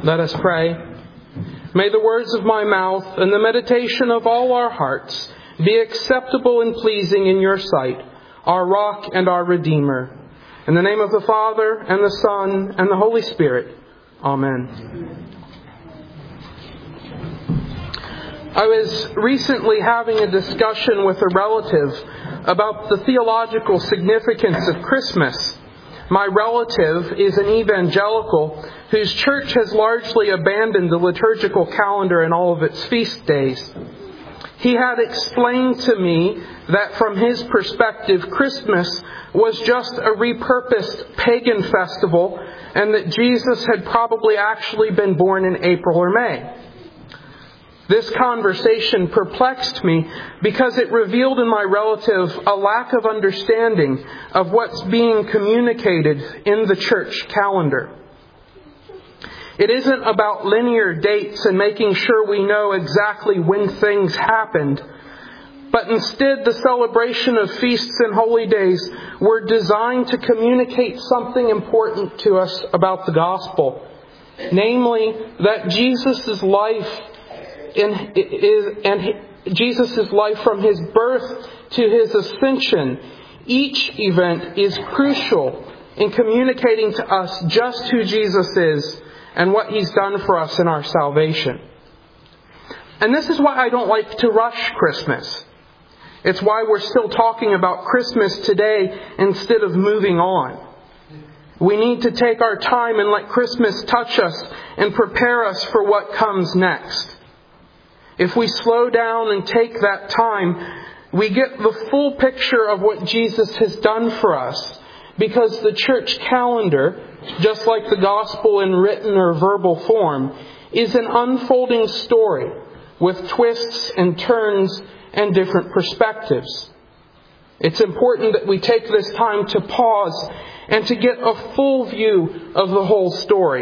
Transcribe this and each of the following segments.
Let us pray. May the words of my mouth and the meditation of all our hearts be acceptable and pleasing in your sight, our rock and our Redeemer. In the name of the Father, and the Son, and the Holy Spirit. Amen. I was recently having a discussion with a relative about the theological significance of Christmas. My relative is an evangelical whose church has largely abandoned the liturgical calendar and all of its feast days. He had explained to me that from his perspective, Christmas was just a repurposed pagan festival and that Jesus had probably actually been born in April or May. This conversation perplexed me because it revealed in my relative a lack of understanding of what's being communicated in the church calendar. It isn't about linear dates and making sure we know exactly when things happened, but instead the celebration of feasts and holy days were designed to communicate something important to us about the gospel, namely that Jesus' life Jesus' life from his birth to his ascension, each event is crucial in communicating to us just who Jesus is and what he's done for us in our salvation. And this is why I don't like to rush Christmas. It's why we're still talking about Christmas today instead of moving on. We need to take our time and let Christmas touch us and prepare us for what comes next. If we slow down and take that time, we get the full picture of what Jesus has done for us. Because the church calendar, just like the gospel in written or verbal form, is an unfolding story with twists and turns and different perspectives. It's important that we take this time to pause and to get a full view of the whole story.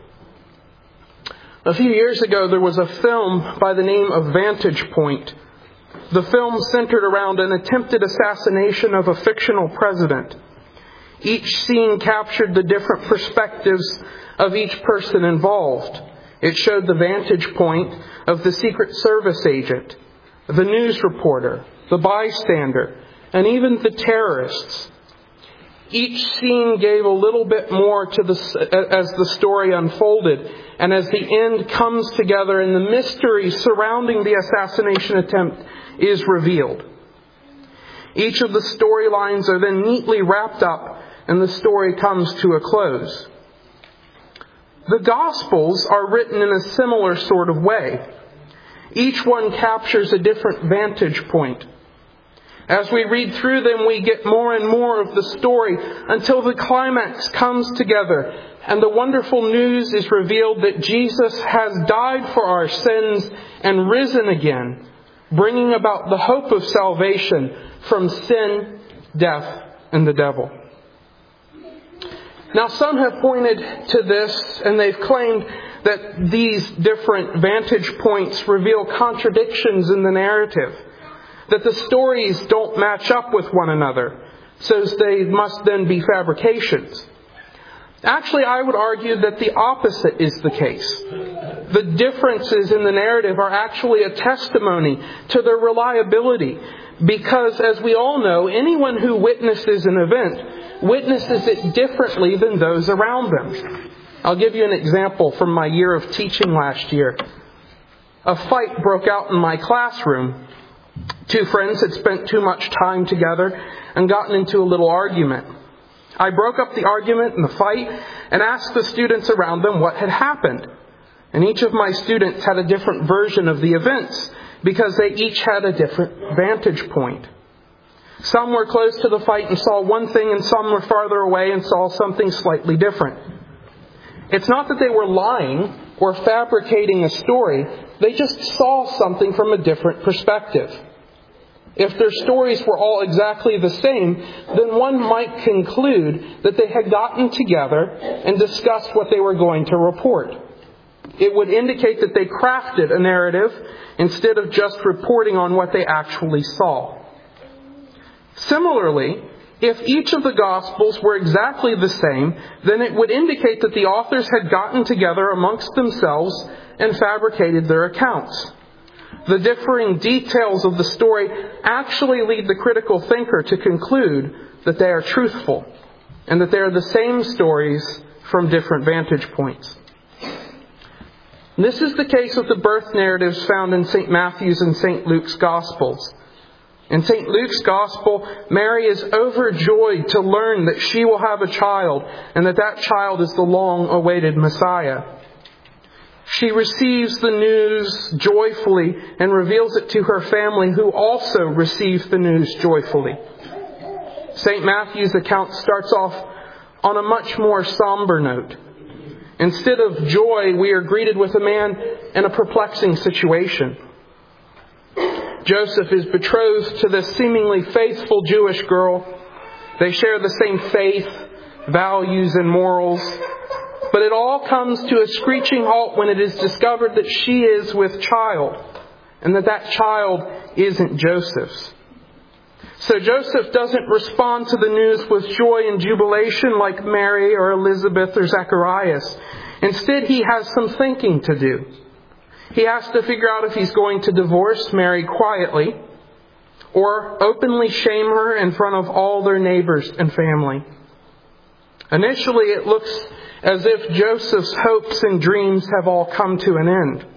A few years ago, there was a film by the name of Vantage Point. The film centered around an attempted assassination of a fictional president. Each scene captured the different perspectives of each person involved. It showed the vantage point of the Secret Service agent, the news reporter, the bystander, and even the terrorists. Each scene gave a little bit more to as the story unfolded, and as the end comes together and the mystery surrounding the assassination attempt is revealed. Each of the storylines are then neatly wrapped up and the story comes to a close. The Gospels are written in a similar sort of way. Each one captures a different vantage point. As we read through them, we get more and more of the story until the climax comes together and the wonderful news is revealed that Jesus has died for our sins and risen again, bringing about the hope of salvation from sin, death, and the devil. Now, some have pointed to this and they've claimed that these different vantage points reveal contradictions in the narrative, that the stories don't match up with one another, so they must then be fabrications. Actually, I would argue that the opposite is the case. The differences in the narrative are actually a testimony to their reliability, because as we all know, anyone who witnesses an event witnesses it differently than those around them. I'll give you an example from my year of teaching last year. A fight broke out in my classroom. Two friends had spent too much time together and gotten into a little argument. I broke up the argument and the fight and asked the students around them what had happened. And each of my students had a different version of the events because they each had a different vantage point. Some were close to the fight and saw one thing, and some were farther away and saw something slightly different. It's not that they were lying or fabricating a story. They just saw something from a different perspective. If their stories were all exactly the same, then one might conclude that they had gotten together and discussed what they were going to report. It would indicate that they crafted a narrative instead of just reporting on what they actually saw. Similarly, If each of the Gospels were exactly the same, then it would indicate that the authors had gotten together amongst themselves and fabricated their accounts. The differing details of the story actually lead the critical thinker to conclude that they are truthful and that they are the same stories from different vantage points. This is the case with the birth narratives found in St. Matthew's and St. Luke's Gospels. In St. Luke's Gospel, Mary is overjoyed to learn that she will have a child and that child is the long-awaited Messiah. She receives the news joyfully and reveals it to her family, who also receive the news joyfully. St. Matthew's account starts off on a much more somber note. Instead of joy, we are greeted with a man in a perplexing situation. Joseph is betrothed to this seemingly faithful Jewish girl. They share the same faith, values, and morals. But it all comes to a screeching halt when it is discovered that she is with child, and that child isn't Joseph's. So Joseph doesn't respond to the news with joy and jubilation like Mary or Elizabeth or Zacharias. Instead, he has some thinking to do. He has to figure out if he's going to divorce Mary quietly or openly shame her in front of all their neighbors and family. Initially, it looks as if Joseph's hopes and dreams have all come to an end.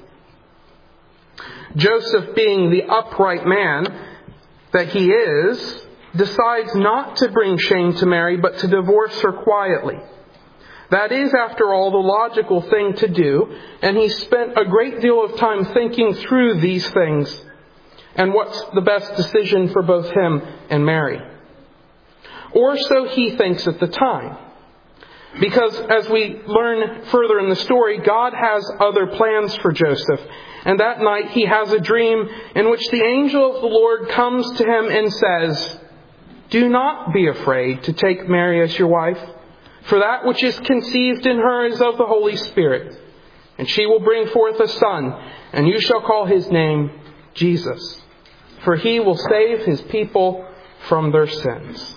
Joseph, being the upright man that he is, decides not to bring shame to Mary, but to divorce her quietly. That is, after all, the logical thing to do, and he spent a great deal of time thinking through these things and what's the best decision for both him and Mary. Or so he thinks at the time. Because as we learn further in the story, God has other plans for Joseph. And that night he has a dream in which the angel of the Lord comes to him and says, "Do not be afraid to take Mary as your wife, for that which is conceived in her is of the Holy Spirit. And she will bring forth a son, and you shall call his name Jesus. For he will save his people from their sins."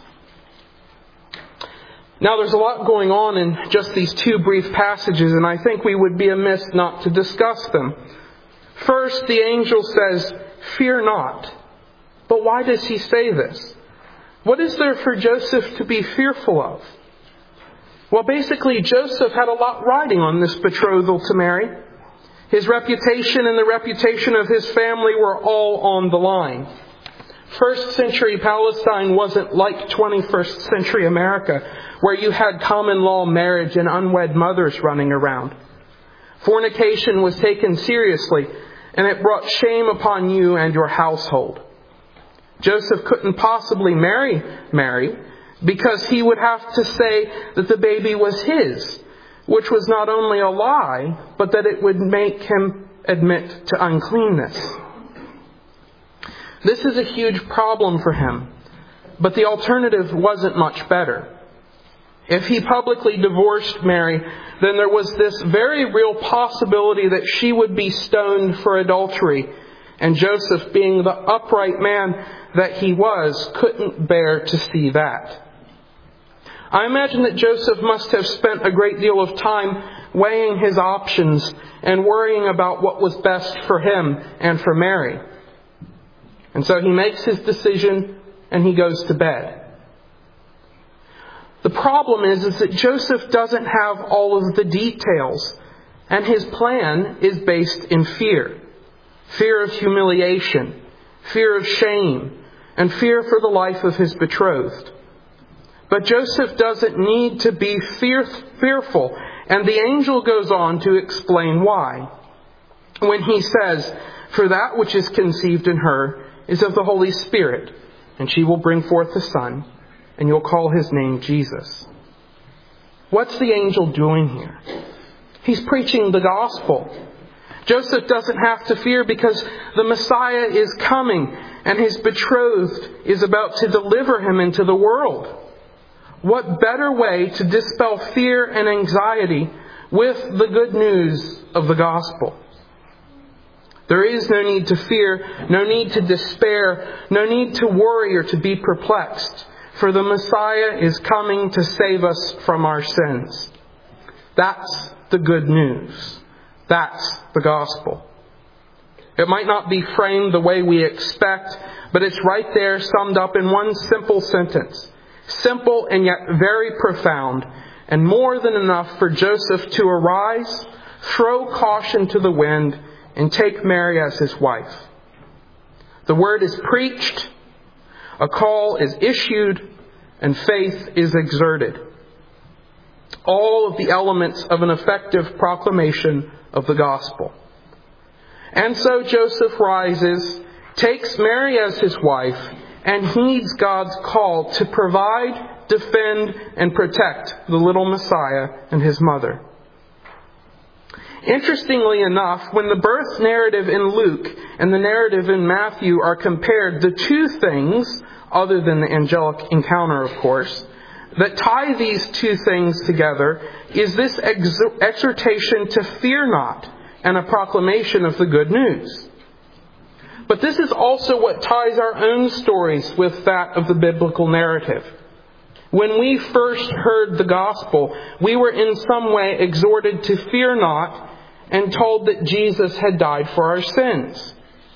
Now, there's a lot going on in just these two brief passages, and I think we would be amiss not to discuss them. First, the angel says, "Fear not." But why does he say this? What is there for Joseph to be fearful of? Well, basically, Joseph had a lot riding on this betrothal to Mary. His reputation and the reputation of his family were all on the line. First century Palestine wasn't like 21st century America, where you had common law marriage and unwed mothers running around. Fornication was taken seriously, and it brought shame upon you and your household. Joseph couldn't possibly marry Mary because he would have to say that the baby was his, which was not only a lie, but that it would make him admit to uncleanness. This is a huge problem for him, but the alternative wasn't much better. If he publicly divorced Mary, then there was this very real possibility that she would be stoned for adultery, and Joseph, being the upright man that he was, couldn't bear to see that. I imagine that Joseph must have spent a great deal of time weighing his options and worrying about what was best for him and for Mary. And so he makes his decision and he goes to bed. The problem is that Joseph doesn't have all of the details, and his plan is based in fear. Fear of humiliation, fear of shame, and fear for the life of his betrothed. But Joseph doesn't need to be fearful, and the angel goes on to explain why. When he says, "For that which is conceived in her is of the Holy Spirit, and she will bring forth a son, and you'll call his name Jesus." What's the angel doing here? He's preaching the gospel. Joseph doesn't have to fear because the Messiah is coming, and his betrothed is about to deliver him into the world. What better way to dispel fear and anxiety with the good news of the gospel? There is no need to fear, no need to despair, no need to worry or to be perplexed. for the Messiah is coming to save us from our sins. That's the good news. That's the gospel. It might not be framed the way we expect, but it's right there summed up in one simple sentence. Simple and yet very profound, and more than enough for Joseph to arise, throw caution to the wind, and take Mary as his wife. The word is preached, a call is issued, and faith is exerted. All of the elements of an effective proclamation of the gospel. And so Joseph rises, takes Mary as his wife, and heeds God's call to provide, defend, and protect the little Messiah and his mother. Interestingly enough, when the birth narrative in Luke and the narrative in Matthew are compared, the two things, other than the angelic encounter, of course, that tie these two things together is this exhortation to fear not and a proclamation of the good news. But this is also what ties our own stories with that of the biblical narrative. When we first heard the gospel, we were in some way exhorted to fear not and told that Jesus had died for our sins.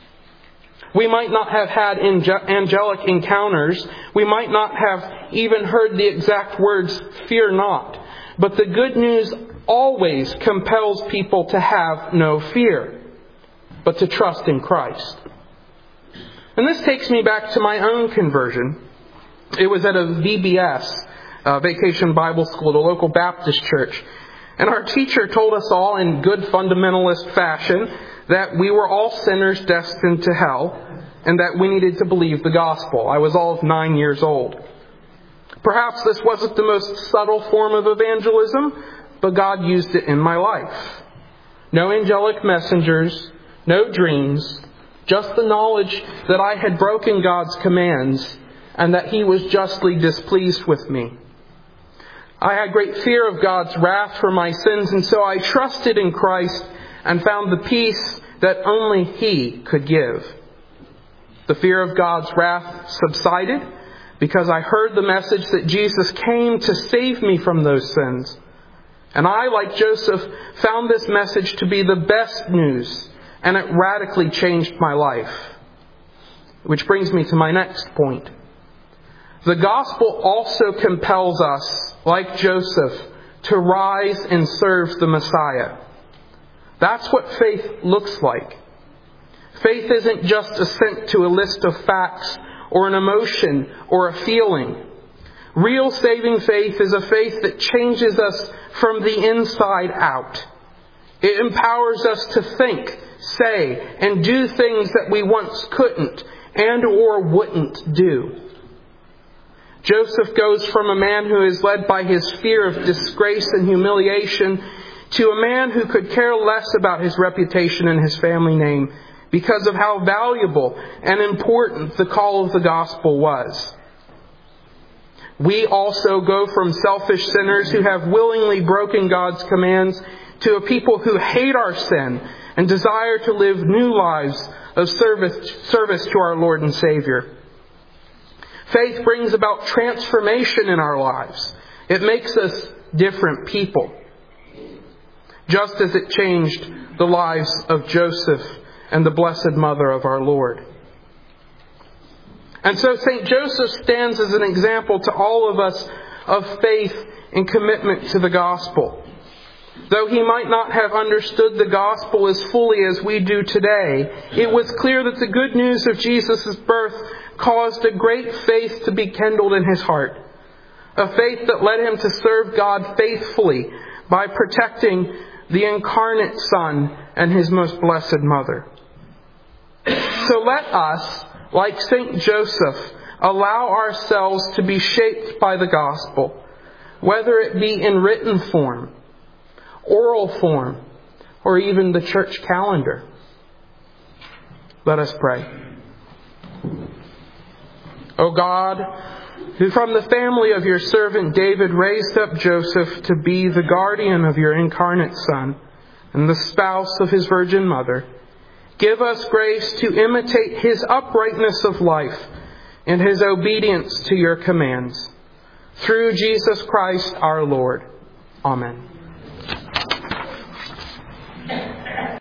We might not have had angelic encounters. We might not have even heard the exact words, fear not. But the good news always compels people to have no fear, but to trust in Christ. And this takes me back to my own conversion. It was at a VBS, Vacation Bible School, at a local Baptist church. And our teacher told us all in good fundamentalist fashion that we were all sinners destined to hell and that we needed to believe the gospel. I was all of 9 years old. Perhaps this wasn't the most subtle form of evangelism, but God used it in my life. No angelic messengers, no dreams, just the knowledge that I had broken God's commands and that He was justly displeased with me. I had great fear of God's wrath for my sins, and so I trusted in Christ and found the peace that only He could give. The fear of God's wrath subsided because I heard the message that Jesus came to save me from those sins. And I, like Joseph, found this message to be the best news, and it radically changed my life. Which brings me to my next point. The gospel also compels us, like Joseph, to rise and serve the Messiah. That's what faith looks like. Faith isn't just assent to a list of facts or an emotion or a feeling. Real saving faith is a faith that changes us from the inside out. It empowers us to think, say, and do things that we once couldn't and or wouldn't do. Joseph goes from a man who is led by his fear of disgrace and humiliation to a man who could care less about his reputation and his family name because of how valuable and important the call of the gospel was. We also go from selfish sinners who have willingly broken God's commands to a people who hate our sin and desire to live new lives of service to our Lord and Savior. Faith brings about transformation in our lives. It makes us different people. Just as it changed the lives of Joseph and the Blessed Mother of our Lord. And so St. Joseph stands as an example to all of us of faith and commitment to the gospel. Though he might not have understood the gospel as fully as we do today, it was clear that the good news of Jesus' birth caused a great faith to be kindled in his heart. A faith that led him to serve God faithfully by protecting the incarnate Son and His most blessed Mother. So let us, like St. Joseph, allow ourselves to be shaped by the gospel, whether it be in written form, oral form, or even the church calendar. Let us pray. O God, who from the family of your servant David raised up Joseph to be the guardian of your incarnate Son and the spouse of His Virgin Mother, give us grace to imitate His uprightness of life, in his obedience to your commands. Through Jesus Christ our Lord. Amen.